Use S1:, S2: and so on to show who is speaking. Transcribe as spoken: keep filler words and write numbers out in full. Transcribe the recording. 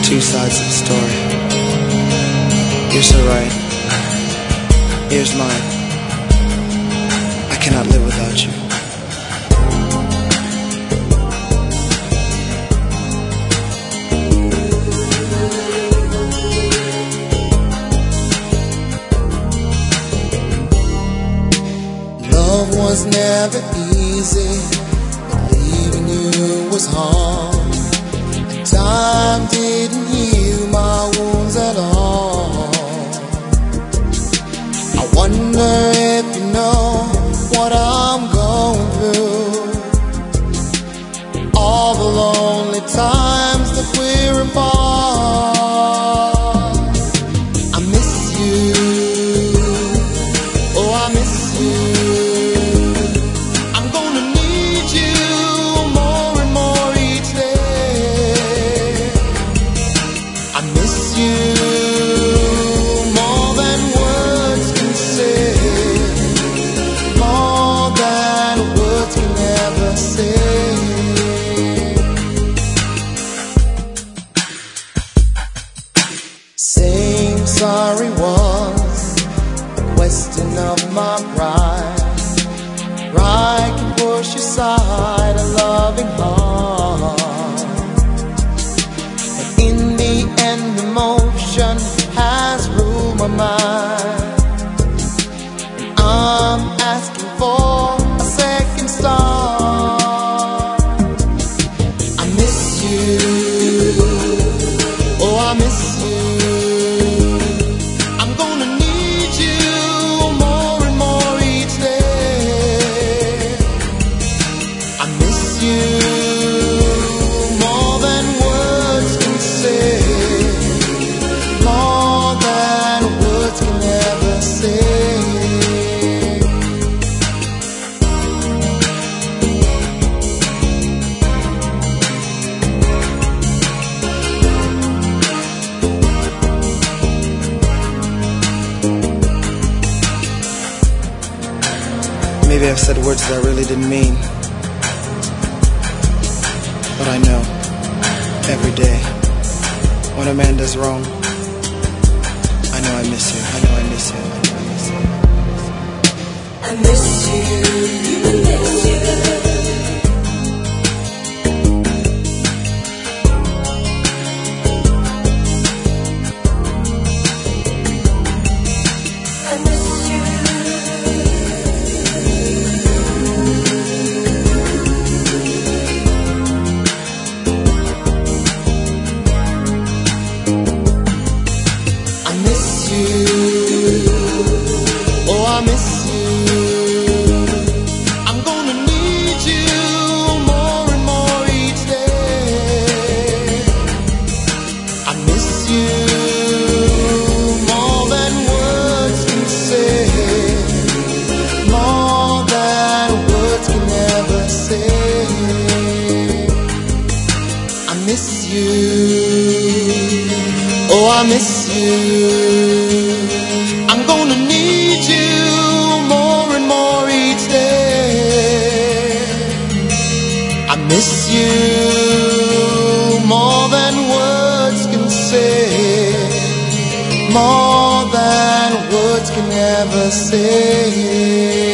S1: two sides of the story. You're so right. Here's mine. I cannot live without you.
S2: Love was never easy, but leaving you was hard. Time didn't heal my wounds at all. I wonder if you know what I'm going through. All the lonely times that we're apart. I miss you, oh I miss you. I'm gonna need you more and more each day. I miss you more than words can say, more than words can ever say. Saying sorry was a question of my pride. Pride can push aside a loving heart, but in the end emotion has ruled my mind. I'm asking for a second start. I miss you, oh I miss you. I'm gonna need you more and more each day. I miss you more than words can say, more than words can ever say.
S1: Maybe I've said words that I really didn't mean, but I know every day when a man does wrong, I know I miss you, I know I miss you, I know I miss you.
S3: I miss you, I miss you.
S2: Oh, I miss you. I'm gonna need you more and more each day. I miss you more than words can say, more than words can ever say. I miss you. Oh, I miss you. I'm gonna need you more and more each day. I miss you more than words can say, more than words can ever say.